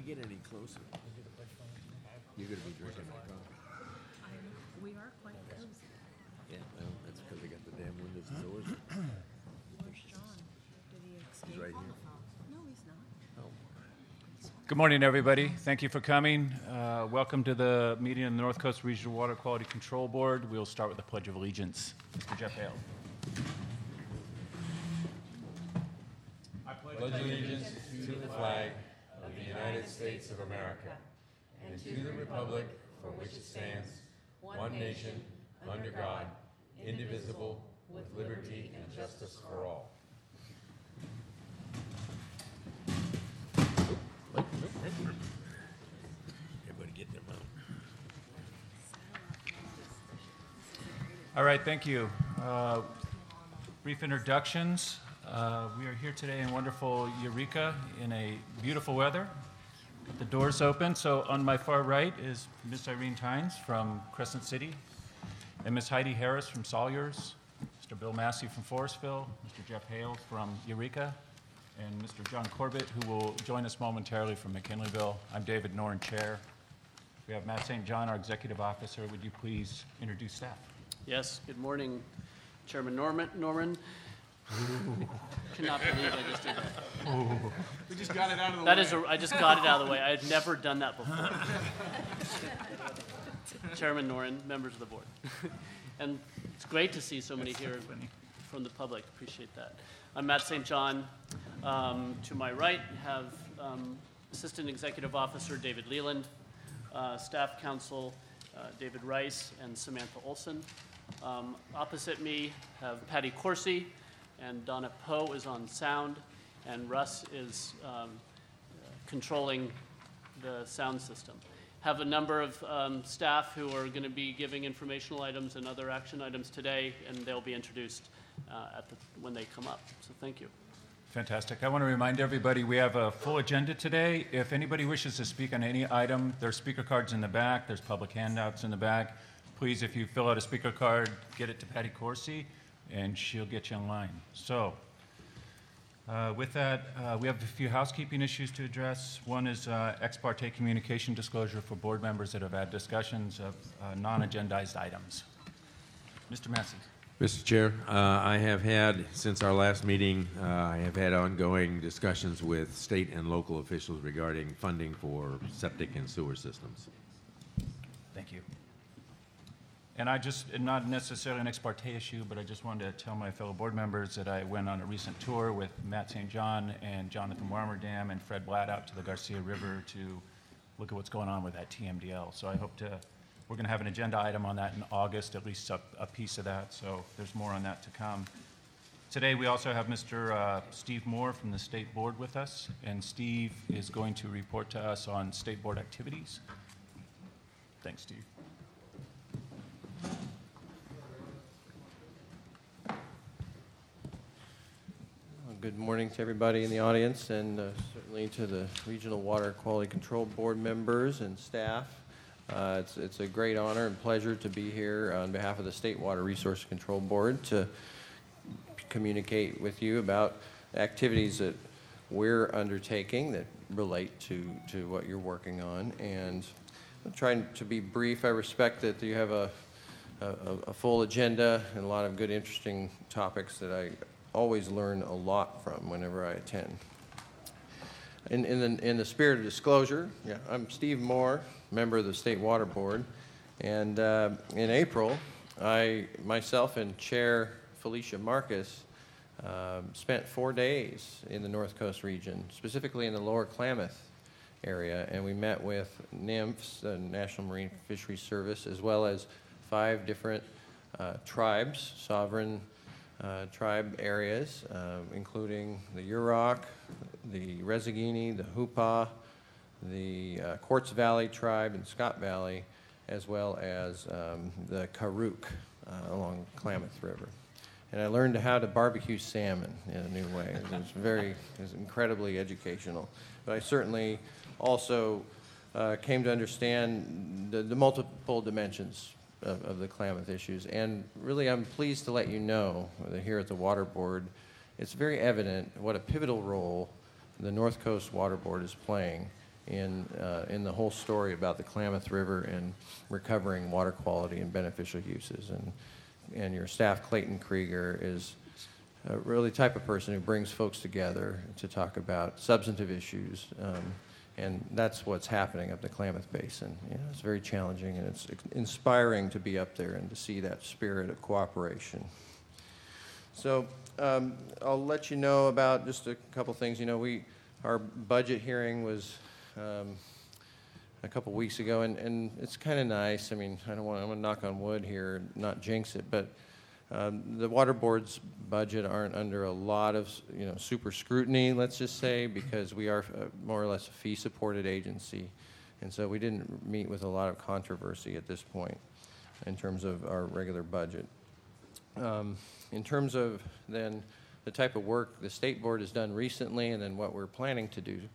get any closer, you're going to be drinking my coffee. We are quite cozy. Yeah, well, that's because I got the damn windows and doors. Where's John? Did he escape? He's right here. No, he's not. Oh. Good morning, everybody. Thank you for coming. Welcome to the meeting of the North Coast Regional Water Quality Control Board. We'll start with the Pledge of Allegiance. Mr. Jeff Hale. I pledge allegiance to the flag of the United States of America and to the republic for which it stands, one nation, under God, indivisible, with liberty and justice for all. Everybody get their mouth. All right, thank you. Brief introductions. We are here today in wonderful Eureka in a beautiful weather. The doors open. So on my far right is Ms. Irene Tynes from Crescent City, and Ms. Heidi Harris from Salyers, Mr. Bill Massey from Forestville, Mr. Jeff Hale from Eureka, and Mr. John Corbett, who will join us momentarily from McKinleyville. I'm David Noren, Chair. We have Matt St. John, our Executive Officer. Would you please introduce staff? Yes, good morning, Chairman Norman. Cannot believe I just did that. We just got it out of the way. I just got it out of the way. I had never done that before. Chairman Noren, members of the board. And it's great to see so many here from the public. Appreciate that. I'm Matt St. John. To my right, have Assistant Executive Officer David Leland, Staff Counsel David Rice, and Samantha Olson. Opposite me have Patty Corsi, and Donna Poe is on sound, and Russ is controlling the sound system. Have a number of staff who are going to be giving informational items and other action items today, and they'll be introduced when they come up. So thank you. Fantastic. I want to remind everybody we have a full agenda today. If anybody wishes to speak on any item, there's speaker cards in the back, there's public handouts in the back. Please, if you fill out a speaker card, get it to Patty Corsi, and she'll get you in line. So, with that, we have a few housekeeping issues to address. One is ex parte communication disclosure for board members that have had discussions of non-agendized items. Mr. Massey. Mr. Chair, I have had, since our last meeting, I have had ongoing discussions with state and local officials regarding funding for septic and sewer systems. Thank you. And not necessarily an ex parte issue, but I just wanted to tell my fellow board members that I went on a recent tour with Matt St. John and Jonathan Warmerdam and Fred Blatt out to the Garcia River to look at what's going on with that TMDL. So we're going to have an agenda item on that in August, at least a piece of that, so there's more on that to come. Today we also have Mr. Steve Moore from the State Board with us, and Steve is going to report to us on State Board activities. Thanks, Steve. Good morning to everybody in the audience, and certainly to the Regional Water Quality Control Board members and staff. It's a great honor and pleasure to be here on behalf of the State Water Resource Control Board to communicate with you about activities that we're undertaking that relate to what you're working on. And I'm trying to be brief. I respect that you have a full agenda and a lot of good, interesting topics that I always learn a lot from whenever I attend. In the spirit of disclosure, I'm Steve Moore, member of the State Water Board, and in April, myself and Chair Felicia Marcus spent 4 days in the North Coast region, specifically in the Lower Klamath area, and we met with NMFS, the National Marine Fisheries Service, as well as 5 different tribes, sovereign tribe areas, including the Yurok, the Resigini, the Hupa, the Quartz Valley tribe in Scott Valley, as well as the Karuk along Klamath River. And I learned how to barbecue salmon in a new way. It was incredibly educational. But I certainly also came to understand the multiple dimensions of the Klamath issues. And really, I'm pleased to let you know that here at the Water Board, it's very evident what a pivotal role the North Coast Water Board is playing in the whole story about the Klamath River and recovering water quality and beneficial uses. And your staff, Clayton Krieger, is really the type of person who brings folks together to talk about substantive issues. And that's what's happening up the Klamath Basin. You know, it's very challenging, and it's inspiring to be up there and to see that spirit of cooperation. So I'll let you know about just a couple things. You know, our budget hearing was a couple weeks ago, and it's kind of nice. I mean, I'm going to knock on wood here, not jinx it, but the water board's budget aren't under a lot of, super scrutiny, let's just say, because we are more or less a fee-supported agency, and so we didn't meet with a lot of controversy at this point in terms of our regular budget. In terms of then the type of work the state board has done recently, and then what we're planning to do.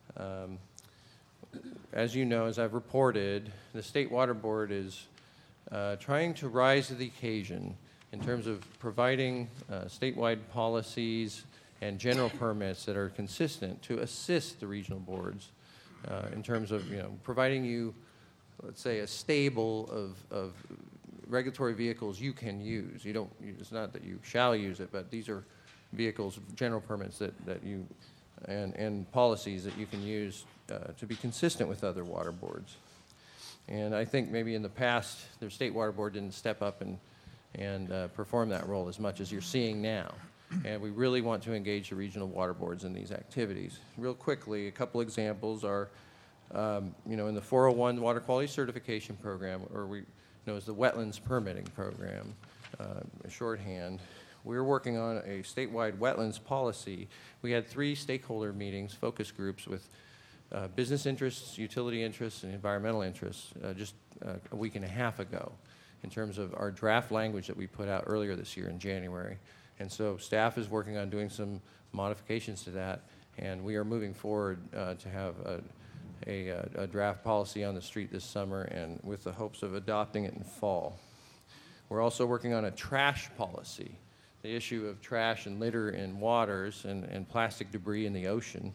As you know, as I've reported, the State Water Board is trying to rise to the occasion in terms of providing statewide policies and general permits that are consistent to assist the regional boards in terms of, providing you, let's say, a stable of regulatory vehicles you can use. It's not that you shall use it, but these are vehicles, general permits that you, and policies that you can use to be consistent with other water boards. And I think maybe in the past, the State Water Board didn't step up and perform that role as much as you're seeing now. And we really want to engage the regional water boards in these activities. Real quickly, a couple examples are, in the 401 Water Quality Certification Program, or we know as the Wetlands Permitting Program, shorthand, we're working on a statewide wetlands policy. We had 3 stakeholder meetings, focus groups with business interests, utility interests, and environmental interests just a week and a half ago in terms of our draft language that we put out earlier this year in January. And so staff is working on doing some modifications to that, and we are moving forward to have a draft policy on the street this summer, and with the hopes of adopting it in fall. We're also working on a trash policy, the issue of trash and litter in waters and plastic debris in the ocean,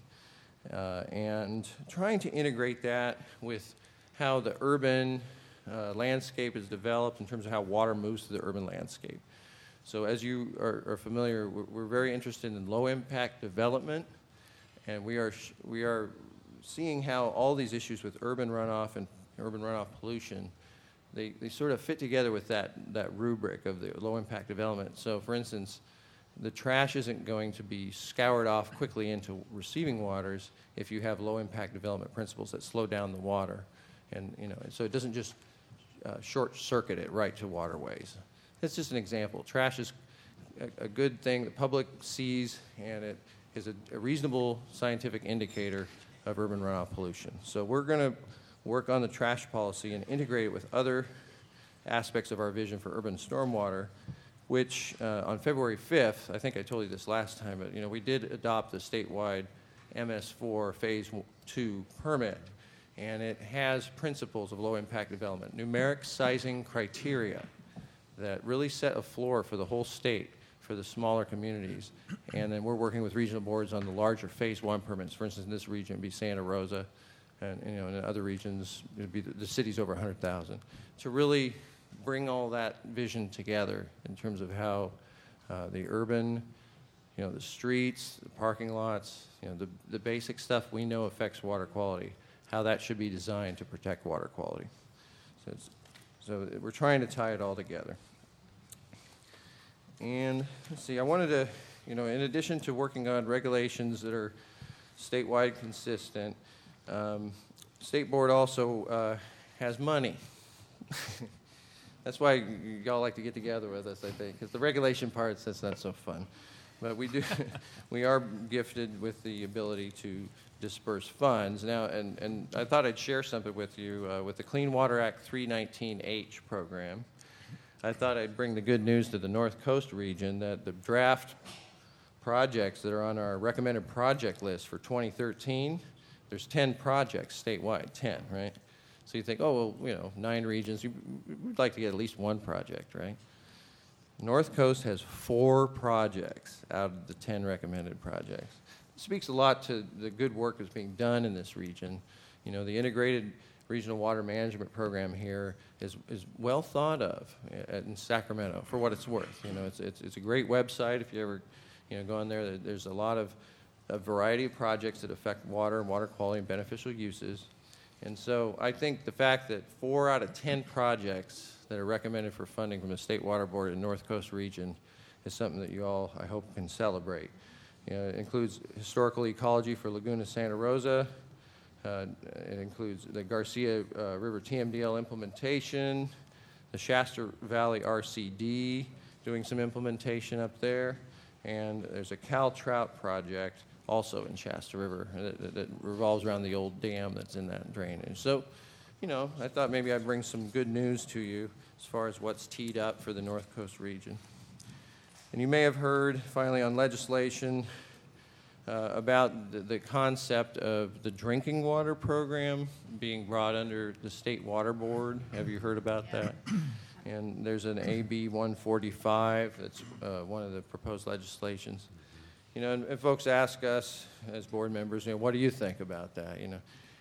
and trying to integrate that with how the urban landscape is developed in terms of how water moves through the urban landscape. So as you are familiar, we're very interested in low-impact development, and we are seeing how all these issues with urban runoff and urban runoff pollution, they sort of fit together with that rubric of the low-impact development. So, for instance, the trash isn't going to be scoured off quickly into receiving waters if you have low-impact development principles that slow down the water, and so it doesn't just short-circuit it right to waterways. That's just an example. Trash is a good thing the public sees, and it is a reasonable scientific indicator of urban runoff pollution. So we're going to work on the trash policy and integrate it with other aspects of our vision for urban stormwater, which on February 5th, I think I told you this last time, but we did adopt the statewide MS4 Phase 2 permit, and it has principles of low-impact development, numeric sizing criteria that really set a floor for the whole state for the smaller communities. And then we're working with regional boards on the larger Phase 1 permits. For instance, in this region, it would be Santa Rosa, and in other regions, it would be the cities over 100,000. To really bring all that vision together in terms of how the urban, the streets, the parking lots, the basic stuff we know affects water quality, how that should be designed to protect water quality. So we're trying to tie it all together. And let's see, I wanted to, in addition to working on regulations that are statewide consistent, State Board also has money. That's why y'all like to get together with us, I think, because the regulation parts, that's not so fun. But we are gifted with the ability to disperse funds. Now, and I thought I'd share something with you with the Clean Water Act 319H program. I thought I'd bring the good news to the North Coast region that the draft projects that are on our recommended project list for 2013, there's 10 projects statewide, 10, right? So you think, 9 regions, we'd like to get at least one project, right? North Coast has 4 projects out of the 10 recommended projects. It speaks a lot to the good work that's being done in this region You know, the integrated regional water management program here is well thought of in Sacramento, for what it's worth. You know, it's a great website. If you ever, you know, go on there, there's a variety of projects that affect water and water quality and beneficial uses. And so I think the fact that 4 out of 10 projects that are recommended for funding from the State Water Board in North Coast region is something that you all, I hope, can celebrate. You know, it includes historical ecology for Laguna Santa Rosa. It includes the Garcia River TMDL implementation, the Shasta Valley RCD doing some implementation up there, and there's a Cal Trout project also in Shasta River that revolves around the old dam that's in that drainage. So, you know, I thought maybe I'd bring some good news to you as far as what's teed up for the North Coast region. And you may have heard, finally, on legislation about the concept of the drinking water program being brought under the State Water Board. Have you heard about that? And there's an AB 145 that's one of the proposed legislations. You know, and folks ask us as board members, you know, what do you think about that? You know,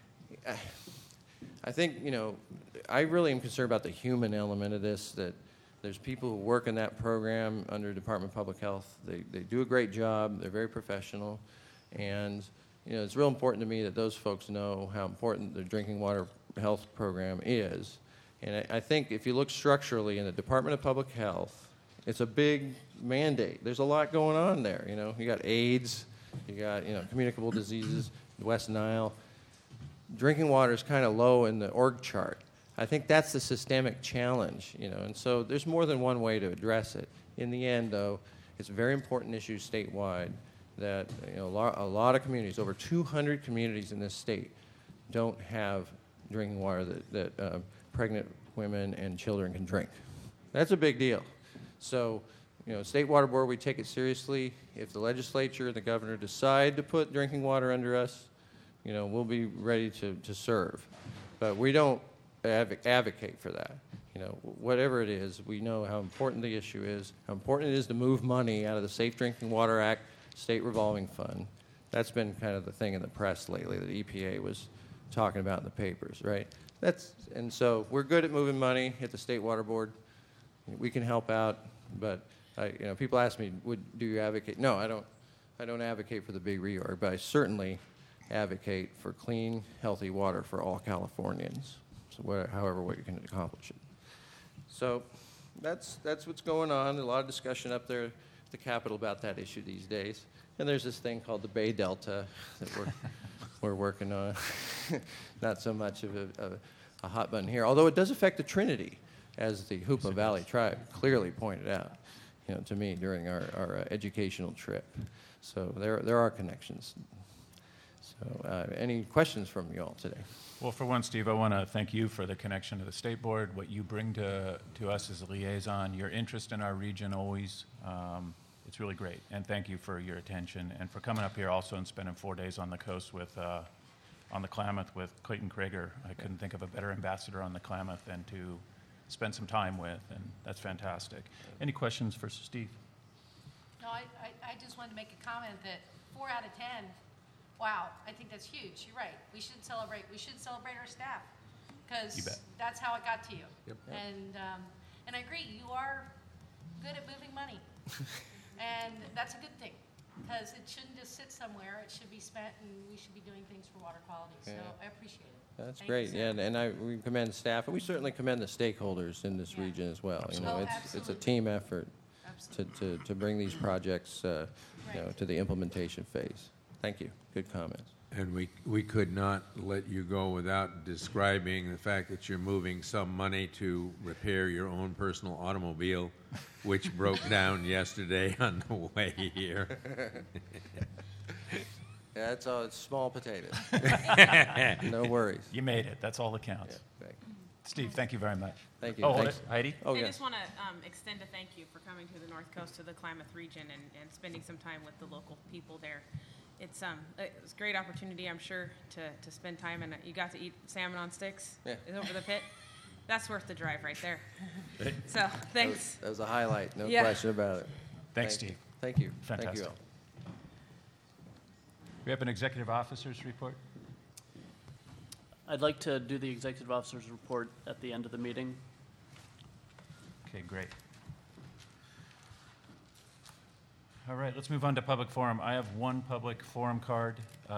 I think, you know, I really am concerned about the human element of this, that there's people who work in that program under Department of Public Health. They do a great job. They're very professional. And, you know, it's real important to me that those folks know how important the drinking water health program is. And I think if you look structurally in the Department of Public Health, it's a big mandate. There's a lot going on there. You know, you got AIDS, you got, you know, communicable diseases, West Nile. Drinking water is kind of low in the org chart. I think that's the systemic challenge, you know, and so there's more than one way to address it. In the end, though, it's a very important issue statewide that, you know, a lot of communities, over 200 communities in this state, don't have drinking water that pregnant women and children can drink. That's a big deal. So, you know, State Water Board, we take it seriously. If the legislature and the governor decide to put drinking water under us, you know, we'll be ready to serve. But we don't advocate for that. You know, whatever it is, we know how important the issue is, how important it is to move money out of the Safe Drinking Water Act State Revolving Fund. That's been kind of the thing in the press lately that EPA was talking about in the papers, right? And so we're good at moving money at the State Water Board. We can help out, but you know, people ask me, do you advocate? No, I don't advocate for the big reorg, but I certainly advocate for clean, healthy water for all Californians. So however way you can accomplish it. So that's what's going on. A lot of discussion up there at the Capitol about that issue these days. And there's this thing called the Bay Delta that we're working on. Not so much of a hot button here, although it does affect the Trinity, as the Hoopa Valley tribe clearly pointed out, you know, to me during our educational trip. So there are connections. So any questions from you all today? Well, for one, Steve, I want to thank you for the connection to the State Board, what you bring to us as a liaison, your interest in our region always. It's really great, and thank you for your attention and for coming up here also and spending 4 days on the coast with, on the Klamath with Clayton Krager. I couldn't think of a better ambassador on the Klamath than to spend some time with, and that's fantastic. Any questions for Steve? No, I just wanted to make a comment that 4 out of 10, wow, I think that's huge. You're right. We should celebrate our staff because that's how it got to you. Yep. And I agree, you are good at moving money. And that's a good thing because it shouldn't just sit somewhere. It should be spent, and we should be doing things for water quality. So I appreciate it. That's Thank great, you, yeah, sir. and we commend staff, and we certainly commend the stakeholders in this region as well. You know, Oh, it's a absolutely. team effort Absolutely. to bring these projects, you know, Right. to the implementation phase. Thank you. Good comments. And we could not let you go without describing the fact that you're moving some money to repair your own personal automobile, which broke down yesterday on the way here. Yeah, it's small potatoes. No worries. You made it. That's all that counts. Yeah, great. Steve, thank you very much. Thank you. Oh, Thanks. Heidi? Oh, I yes. just want to extend a thank you for coming to the North Coast, to the Klamath region, and spending some time with the local people there. It was a great opportunity, I'm sure, to spend time, and you got to eat salmon on sticks over the pit. That's worth the drive right there. So, thanks. That was a highlight, no Yeah. question about it. Thanks, Thank you. Steve. Thank you. Thank you Fantastic. all. We have an executive officer's report. I'd like to do the executive officer's report at the end of the meeting. Okay, great. All right, let's move on to public forum. I have one public forum card.